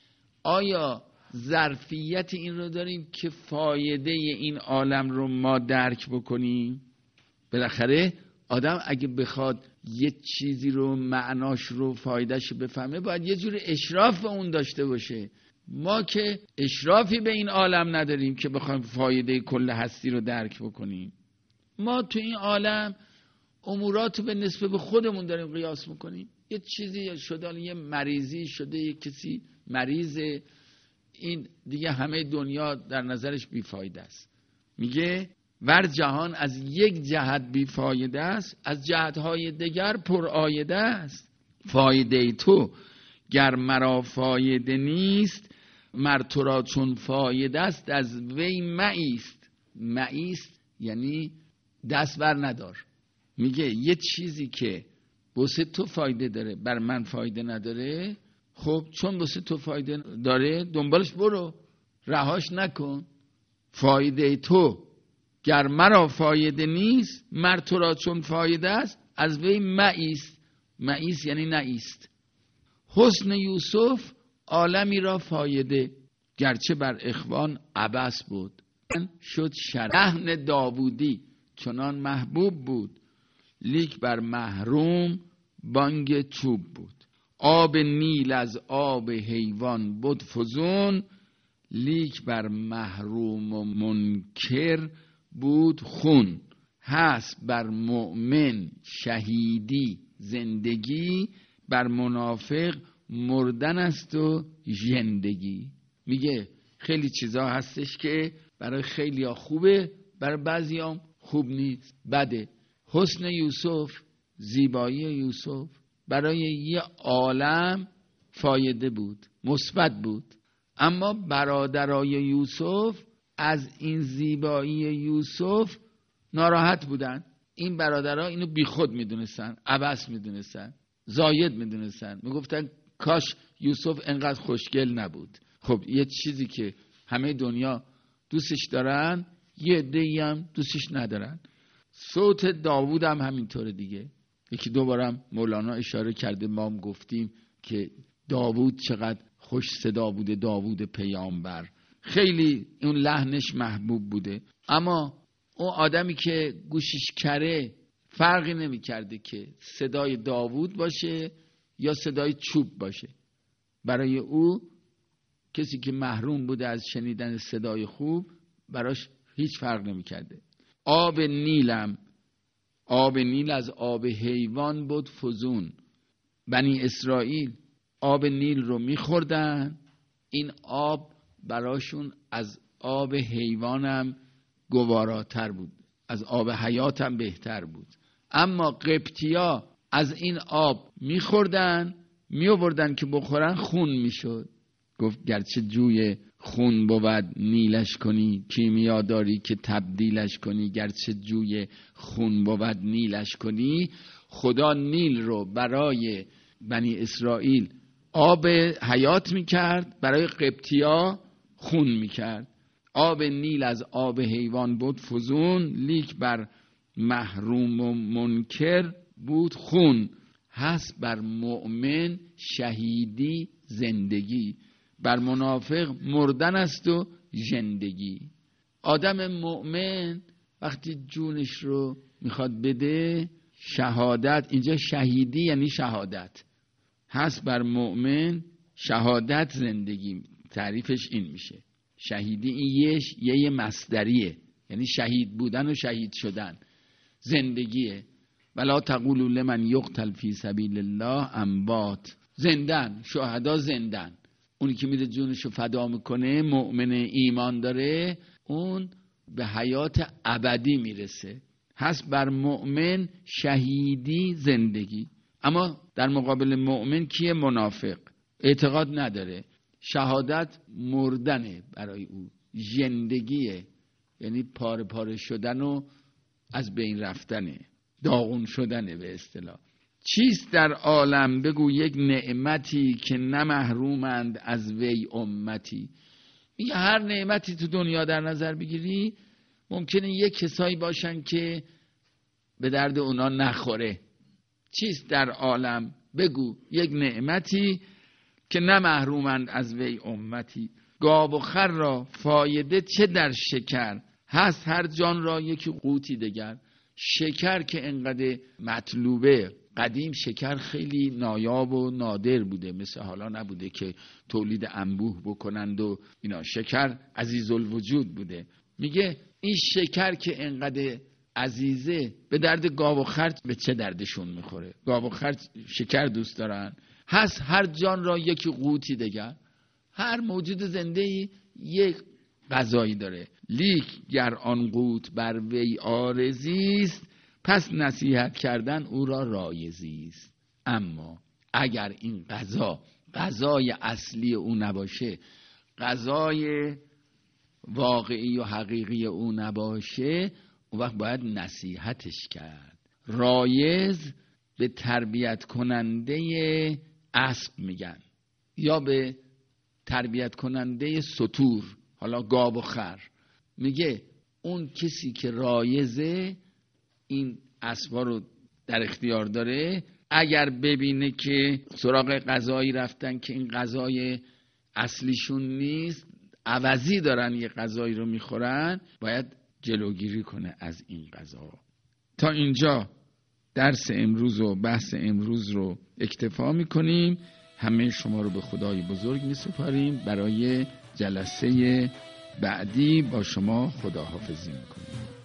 آیا ظرفیت این رو داریم که فایده این عالم رو ما درک بکنیم؟ بالاخره آدم اگه بخواد یه چیزی رو معناش رو فایدهش بفهمه باید یه جور اشراف به اون داشته باشه. ما که اشرافی به این عالم نداریم که بخوایم فایده کل هستی رو درک بکنیم. ما تو این عالم امورات به نسبت به خودمون داریم قیاس میکنیم. یه چیزی شده، یه مریضی شده، یه کسی مریضه، این دیگه همه دنیا در نظرش بیفایده است. میگه ور جهان از یک جهت بیفایده است، از جهتهای دیگر پر آیده است. فایده تو گر مرا فایده نیست، مر تو را چون فایده است از وی مایست. مایست یعنی دست بر ندار. میگه یه چیزی که واسه تو فایده داره بر من فایده نداره، خب چون واسه تو فایده داره دنبالش برو، رهاش نکن. فایده تو گر مرا فایده نیست، مر تو را چون فایده است، از وی مایست. مایست یعنی نایست. حسن یوسف عالمی را فایده، گرچه بر اخوان عبث بود. شد شرحن داوودی چنان محبوب بود، لیک بر محروم بانگ چوب بود. آب نیل از آب حیوان بود فزون، لیک بر محروم و منکر بود خون. هست بر مؤمن شهیدی زندگی، بر منافق مردن است و ژندگی. میگه خیلی چیزا هستش که برای خیلی ها خوبه، برای بعضی هم خوب نیست، بده. حسن یوسف، زیبایی یوسف برای یه عالم فایده بود، مثبت بود. اما برادرای یوسف از این زیبایی یوسف ناراحت بودن. این برادرها اینو بیخود میدونستن، عبث میدونستن، زاید میدونستن، میگفتن کاش یوسف انقدر خوشگل نبود. خب یه چیزی که همه دنیا دوستش دارن، یه عده‌ای هم دوستش ندارن. صوت داوود هم همینطوره دیگه. یکی دو بارم مولانا اشاره کرده، ما هم گفتیم که داوود چقدر خوش صدا بوده، داوود پیامبر. خیلی اون لحنش محبوب بوده. اما اون آدمی که گوشش کره فرقی نمی کرده که صدای داوود باشه یا صدای چوب باشه. برای او کسی که محروم بوده از شنیدن صدای خوب، براش هیچ فرق نمی کرده. آب نیلم، آب نیل از آب حیوان بود فزون. بنی اسرائیل آب نیل رو میخوردن، این آب براشون از آب حیوانم گواراتر بود، از آب حیاتم بهتر بود. اما قبطیا از این آب میخوردن، میآوردن که بخورن، خون میشد. گفت گرچه جوی خون بود نیلش کنی، کیمیا داری که تبدیلش کنی. گرچه جوی خون بود نیلش کنی. خدا نیل رو برای بنی اسرائیل آب حیات میکرد، برای قبطیا خون میکرد. آب نیل از آب حیوان بود فزون، لیک بر محروم و منکر بود خون. هست بر مؤمن شهیدی زندگی، بر منافق مردن است و ژندگی. آدم مؤمن وقتی جونش رو میخواد بده، شهادت، اینجا شهیدی یعنی شهادت، هست بر مؤمن شهادت زندگی. تعریفش این میشه. شهیدی این یه یه مصدریه، یعنی شهید بودن و شهید شدن، زندگیه. ولا تقولوا لمن یقتل فی سبیل الله اموات. زندن، شهدا زندن. اونی که میره جونشو فدا میکنه، مؤمن ایمان داره، اون به حیات ابدی میرسه. هست بر مؤمن شهیدی زندگی. اما در مقابل مؤمن کیه؟ منافق. اعتقاد نداره، شهادت مردنه برای او، زندگیه یعنی پاره پاره شدن و از بین رفتنه، داغون شدنه به اصطلاح. چیست در عالم بگو یک نعمتی، که نه محرومند از وی امتی. میگه هر نعمتی تو دنیا در نظر بگیری، ممکنه یک کسایی باشن که به درد اونا نخوره. چیست در عالم بگو یک نعمتی، که نه محرومند از وی امتی. گاو و خر را فایده چه در شکر، هست هر جان را یکی قوتی دگر. شکر که انقدر مطلوبه، قدیم شکر خیلی نایاب و نادر بوده، مثل حالا نبوده که تولید انبوه بکنند و اینا. شکر عزیز الوجود بوده. میگه این شکر که انقدر عزیزه، به درد گاو و خر به چه دردشون میخوره؟ گاو و خر شکر دوست دارن. هست هر جان را یکی قوتی دگر. هر موجود زنده‌ای یک غذایی داره. لیک گر آن قوت بر وی عارضیست، پس نصیحت کردن او را رایضیست. اما اگر این غذا غذای اصلی او نباشه، غذای واقعی و حقیقی او نباشه، اون وقت باید نصیحتش کرد. رایض به تربیت کننده اسب میگن، یا به تربیت کننده ستور، حالا گاو و خر. میگه اون کسی که رایزه این اسبا رو در اختیار داره، اگر ببینه که سراغ غذایی رفتن که این غذای اصلیشون نیست، عوضی دارن یه غذایی رو میخورن، باید جلوگیری کنه از این غذا. تا اینجا درس امروز و بحث امروز رو اکتفا میکنیم. همه شما رو به خدای بزرگ میسپاریم. برای جلسه بعدی با شما خداحافظی میکنیم.